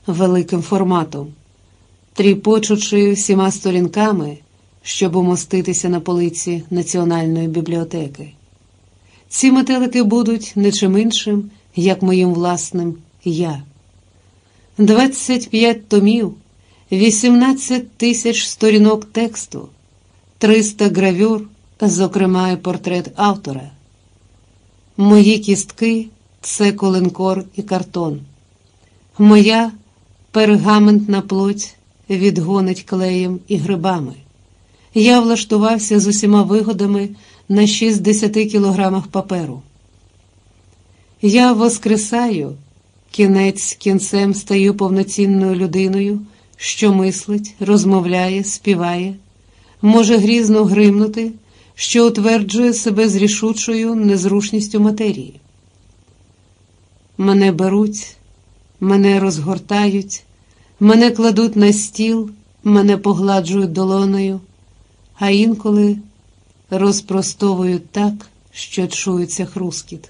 великим форматом, тріпочучи всіма сторінками, щоб умоститися на полиці Національної бібліотеки. Ці метелики будуть не чим іншим, як моїм власним «я». 25 томів, 18 тисяч сторінок тексту, 300 гравюр, зокрема і портрет автора. Мої кістки – це коленкор і картон. Моя пергаментна плоть відгонить клеєм і грибами. Я влаштувався з усіма вигодами на 60 кілограмах паперу. Я воскресаю, кінець кінцем стаю повноцінною людиною, що мислить, розмовляє, співає, може грізно гримнути, що утверджує себе з рішучою незрушністю матерії. Мене беруть, мене розгортають, мене кладуть на стіл, мене погладжують долонею, а інколи розпростовують так, що чується хрускіт.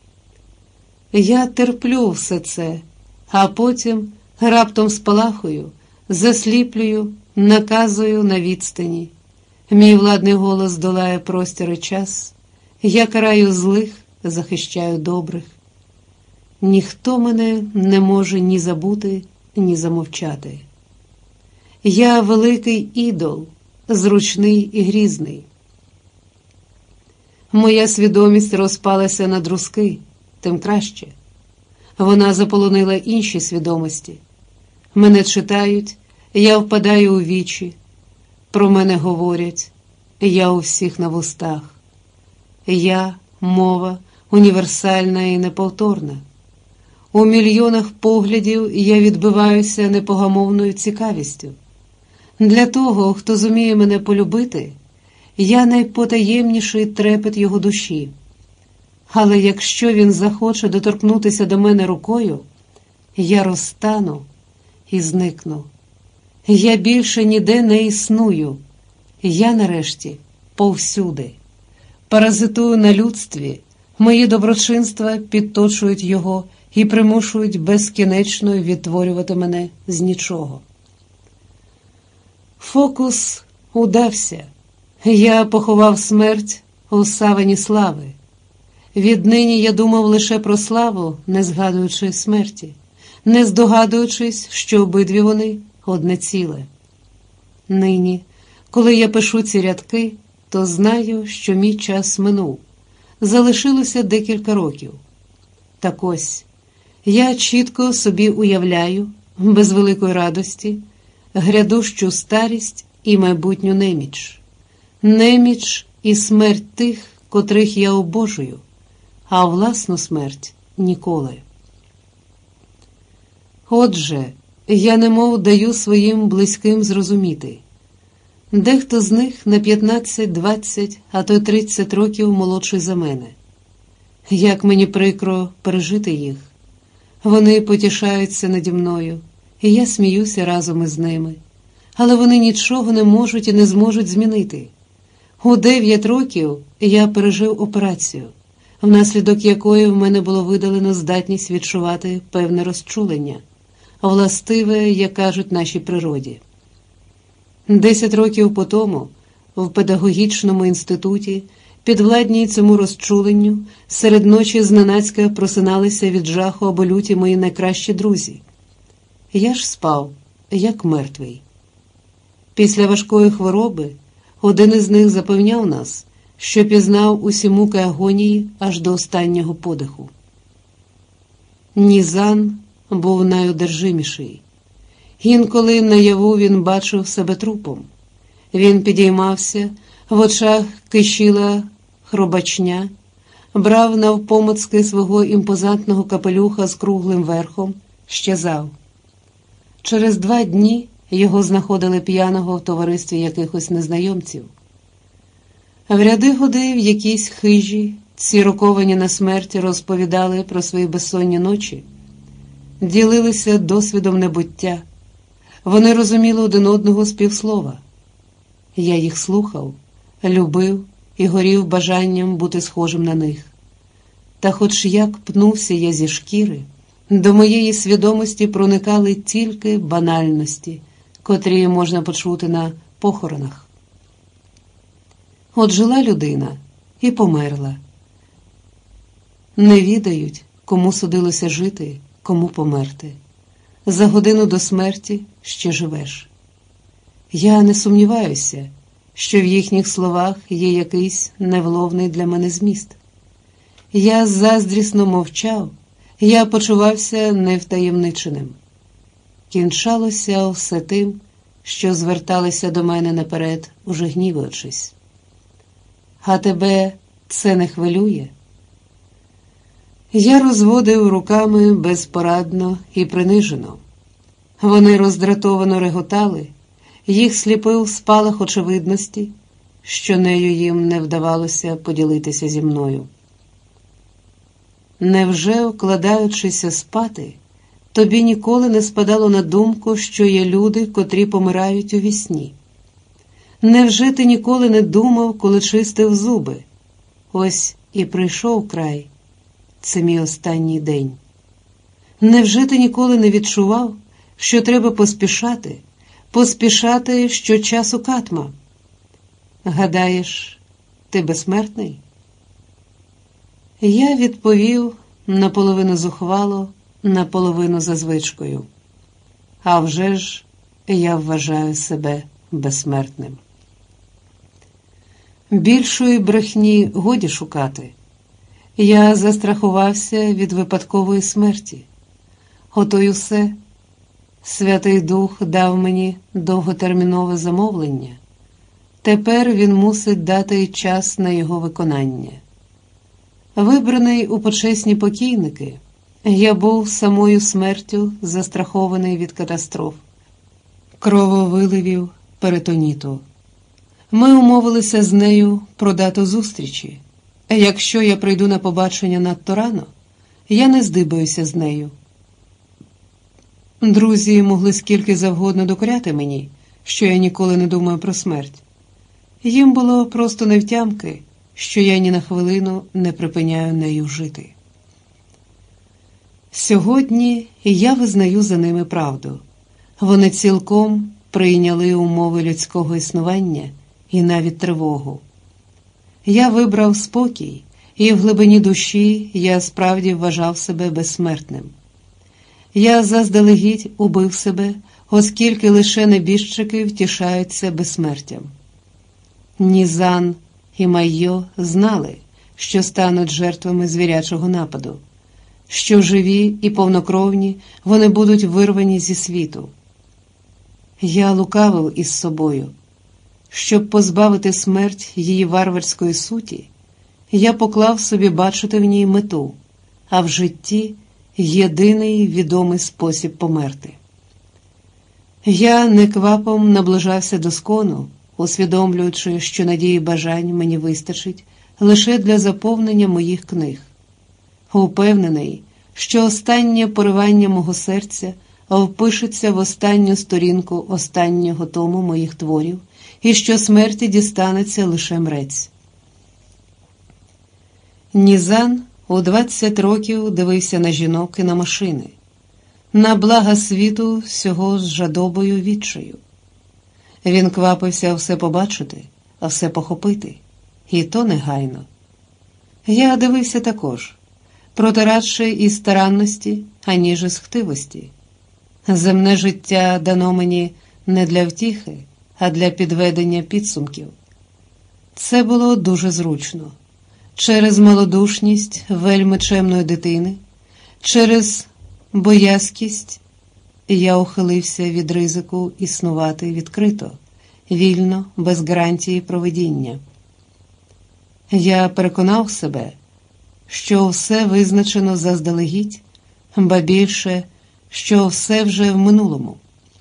Я терплю все це, а потім раптом спалахую, засліплюю, наказую на відстані. Мій владний голос долає простір і час, я караю злих, захищаю добрих. Ніхто мене не може ні забути, ні замовчати. Я великий ідол, зручний і грізний. Моя свідомість розпалася на друзки, тим краще. Вона заполонила інші свідомості. Мене читають, я впадаю у вічі. Про мене говорять, я у всіх на вустах. Я – мова, універсальна і неповторна. У мільйонах поглядів я відбиваюся непогамовною цікавістю. Для того, хто зуміє мене полюбити, я найпотаємніший трепет його душі. Але якщо він захоче доторкнутися до мене рукою, я розтану і зникну. Я більше ніде не існую. Я, нарешті, повсюди. Паразитую на людстві, мої доброчинства підточують його і примушують безкінечно відтворювати мене з нічого. Фокус удався. Я поховав смерть у савані слави. Віднині я думав лише про славу, не згадуючи смерті, не здогадуючись, що обидві вони одне ціле. Нині, коли я пишу ці рядки, то знаю, що мій час минув. Залишилося декілька років. Так ось, я чітко собі уявляю, без великої радості, грядущу старість і майбутню неміч. Неміч і смерть тих, котрих я обожую, а власну смерть ніколи. Отже, я немов даю своїм близьким зрозуміти. Дехто з них на 15, 20, а то й 30 років молодший за мене. Як мені прикро пережити їх. Вони потішаються наді мною, і я сміюся разом із ними. Але вони нічого не можуть і не зможуть змінити. У 9 років я пережив операцію, внаслідок якої в мене було видалено здатність відчувати певне розчулення, властиве, як кажуть, нашій природі. 10 років по тому в педагогічному інституті, підвладній цьому розчуленню, серед ночі зненацька просиналися від жаху або люті мої найкращі друзі. Я ж спав, як мертвий. Після важкої хвороби один із них запевняв нас, що пізнав усі муки агонії аж до останнього подиху. Нізан був найодержиміший. Інколи наяву він бачив себе трупом. Він підіймався, в очах кишіла хробачня, брав навпомацки свого імпозантного капелюха з круглим верхом, щезав. Через 2 дні його знаходили п'яного в товаристві якихось незнайомців. В ряди годив якісь хижі, ці роковані на смерть розповідали про свої безсонні ночі, ділилися досвідом небуття. Вони розуміли один одного з півслова. Я їх слухав, любив і горів бажанням бути схожим на них. Та хоч як пнувся я зі шкіри, До моєї свідомості проникали тільки банальності, котрі можна почути на похоронах. От жила людина і померла. Не відають, кому судилося жити, кому померти. За годину до смерті ще живеш. Я не сумніваюся, що в їхніх словах є якийсь невловний для мене зміст. Я заздрісно мовчав, я почувався невтаємниченим. Кінчалося все тим, що зверталися до мене наперед, уже гніваючись. А тебе це не хвилює? Я розводив руками безпорадно і принижено. Вони роздратовано реготали, їх сліпив спалах очевидності, що нею їм не вдавалося поділитися зі мною. Невже, укладаючися спати, тобі ніколи не спадало на думку, що є люди, котрі помирають у вісні? Невже ти ніколи не думав, коли чистив зуби? Ось і прийшов край. Це мій останній день. Невже ти ніколи не відчував, що треба поспішати, що часу катма? Гадаєш, ти безсмертний? Я відповів наполовину зухвало, наполовину за звичкою. А вже ж я вважаю себе безсмертним. Більшої брехні годі шукати. Я застрахувався від випадкової смерті. Ото й усе. Святий Дух дав мені довготермінове замовлення. Тепер він мусить дати час на його виконання. Вибраний у почесні покійники, я був самою смертю застрахований від катастроф, крововиливів, перитоніту. Ми умовилися з нею про дату зустрічі. Якщо я прийду на побачення надто рано, я не здибаюся з нею. Друзі могли скільки завгодно докоряти мені, що я ніколи не думаю про смерть. Їм було просто невтямки, що я ні на хвилину не припиняю нею жити. Сьогодні я визнаю за ними правду. Вони цілком прийняли умови людського існування і навіть тривогу. Я вибрав спокій, і в глибині душі я справді вважав себе безсмертним. Я заздалегідь убив себе, оскільки лише небіжчики втішаються безсмертям. Нізан і Майо знали, що стануть жертвами звірячого нападу, що живі і повнокровні вони будуть вирвані зі світу. Я лукавив із собою. Щоб позбавити смерть її варварської суті, я поклав собі бачити в ній мету, а в житті єдиний відомий спосіб померти. Я неквапом наближався до скону, усвідомлюючи, що надії бажань мені вистачить лише для заповнення моїх книг. Упевнений, що останнє поривання мого серця впишеться в останню сторінку останнього тому моїх творів, і що смерті дістанеться лише мрець. Нізан у 20 років дивився на жінок і на машини, на блага світу всього з жадобою відчаю. Він квапився все побачити, а все похопити, і то негайно. Я дивився також, проте радше із старанності, аніж із хтивості. Земне життя дано мені не для втіхи, а для підведення підсумків. Це було дуже зручно. Через малодушність вельми чемної дитини, через боязкість я ухилився від ризику існувати відкрито, вільно, без гарантії провидіння. Я переконав себе, що все визначено заздалегідь, ба більше, що все вже в минулому.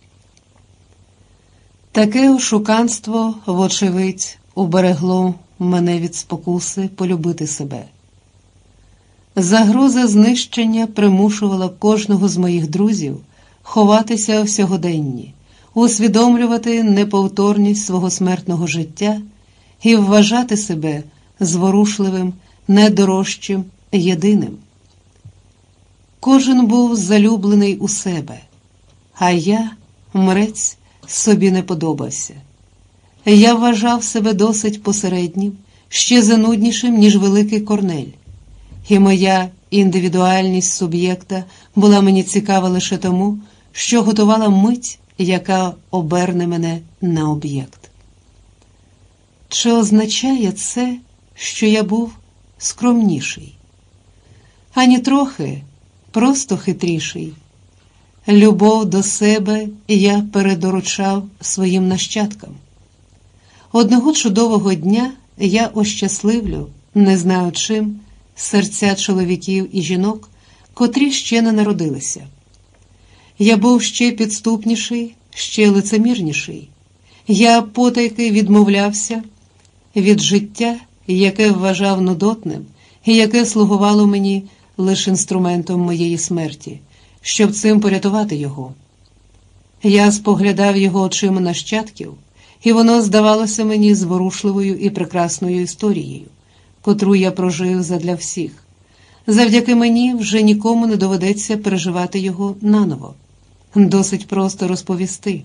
Таке ошуканство, вочевидь, уберегло мене від спокуси полюбити себе. Загроза знищення примушувала кожного з моїх друзів ховатися в сьогоденні, усвідомлювати неповторність свого смертного життя і вважати себе зворушливим, недорожчим, єдиним. Кожен був залюблений у себе, а я, мрець, собі не подобався. Я вважав себе досить посереднім, ще зануднішим, ніж великий Корнель. І моя індивідуальність суб'єкта була мені цікава лише тому, що готувала мить, яка оберне мене на об'єкт. Чи означає це, що я був скромніший? Ані трохи, просто хитріший. Любов до себе я передоручав своїм нащадкам. Одного чудового дня я ощасливлю, не знаю чим, серця чоловіків і жінок, котрі ще не народилися. Я був ще підступніший, ще лицемірніший. Я потайки відмовлявся від життя, яке вважав нудотним і яке слугувало мені лише інструментом моєї смерті, щоб цим порятувати його. Я споглядав його очима нащадків, і воно здавалося мені зворушливою і прекрасною історією, котру я прожив задля всіх. Завдяки мені вже нікому не доведеться переживати його наново. Досить просто розповісти.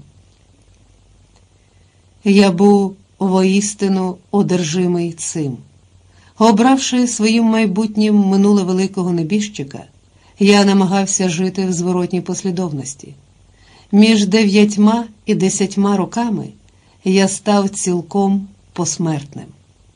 Я був воістину одержимий цим. Обравши своїм майбутнім минуле великого небіжчика, я намагався жити в зворотній послідовності. Між 9 і 10 роками я став цілком посмертним.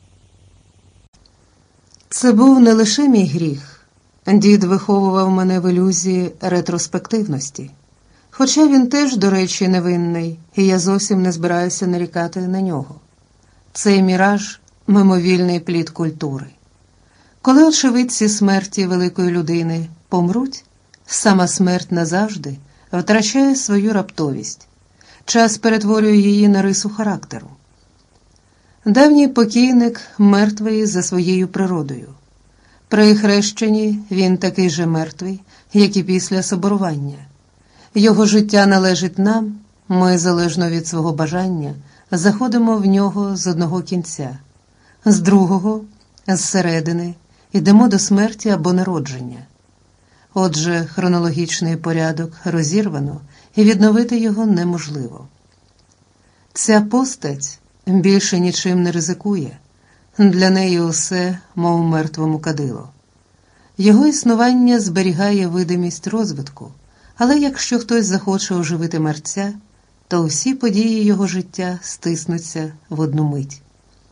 Це був не лише мій гріх. Дід виховував мене в ілюзії ретроспективності. Хоча він теж, до речі, невинний, і я зовсім не збираюся нарікати на нього. Цей міраж – мимовільний плід культури. Коли очевидці смерті великої людини помруть, сама смерть назавжди втрачає свою раптовість. Час перетворює її на рису характеру. Давній покійник мертвий за своєю природою. При хрещенні він такий же мертвий, як і після соборування. Його життя належить нам, ми, залежно від свого бажання, заходимо в нього з одного кінця, з другого, з середини, йдемо до смерті або народження. Отже, хронологічний порядок розірвано, і відновити його неможливо. Ця постать більше нічим не ризикує. Для неї усе, мов мертвому кадило. Його існування зберігає видимість розвитку, але якщо хтось захоче оживити мерця, то всі події його життя стиснуться в одну мить.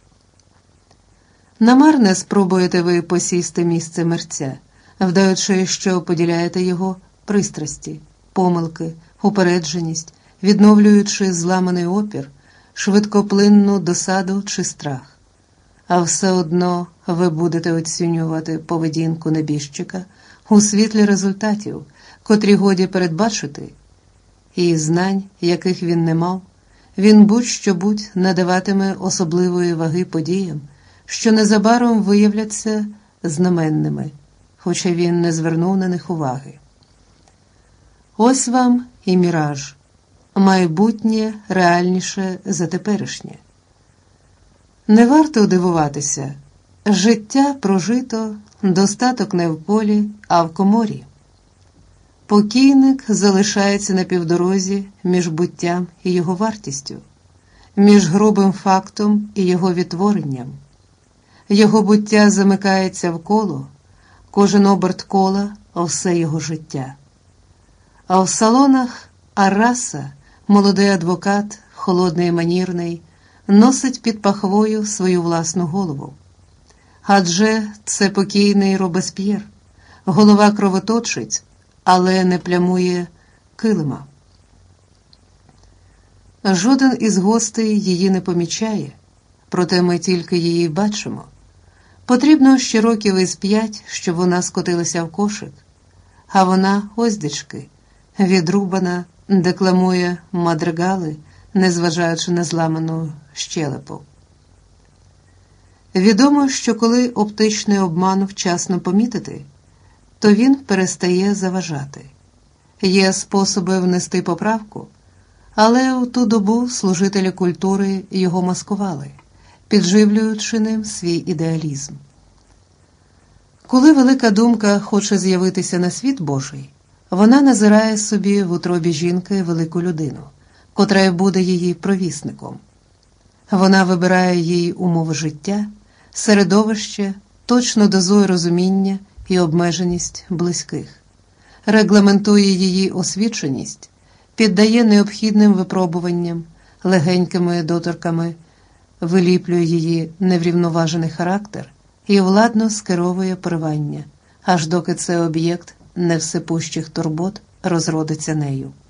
Намарне спробуєте ви посісти місце мерця, вдаючи, що поділяєте його пристрасті, помилки, упередженість, відновлюючи зламаний опір, швидкоплинну досаду чи страх. А все одно ви будете оцінювати поведінку небіжчика у світлі результатів, котрі годі передбачити, і знань, яких він не мав, він будь-що-будь надаватиме особливої ваги подіям, що незабаром виявляться знаменними, хоча він не звернув на них уваги. Ось вам і міраж, майбутнє реальніше за теперішнє. Не варто дивуватися, життя прожито, достаток не в полі, а в коморі. Покійник залишається на півдорозі між буттям і його вартістю, між грубим фактом і його відтворенням. Його буття замикається в коло, кожен оберт кола – все його життя. А в салонах Арраса, молодий адвокат, холодний і манірний, носить під пахвою свою власну голову. Адже це покійний Робесп'єр. Голова кровоточить, але не плямує килима. Жоден із гостей її не помічає, проте ми тільки її бачимо. Потрібно ще років із 5, щоб вона скотилася в кошик, а вона, оздечки, відрубана, декламує мадригали, незважаючи на зламану щелепу. Відомо, що коли оптичний обман вчасно помітити, то він перестає заважати. Є способи внести поправку, але у ту добу служителі культури його маскували, підживлюючи ним свій ідеалізм. Коли велика думка хоче з'явитися на світ Божий, вона назирає собі в утробі жінки велику людину, котра й буде її провісником. Вона вибирає їй умови життя, середовище, точно дозує розуміння і обмеженість близьких, регламентує її освіченість, піддає необхідним випробуванням, легенькими доторками, виліплює її неврівноважений характер і владно скеровує поривання, аж доки цей об'єкт невсипущих турбот розродиться нею.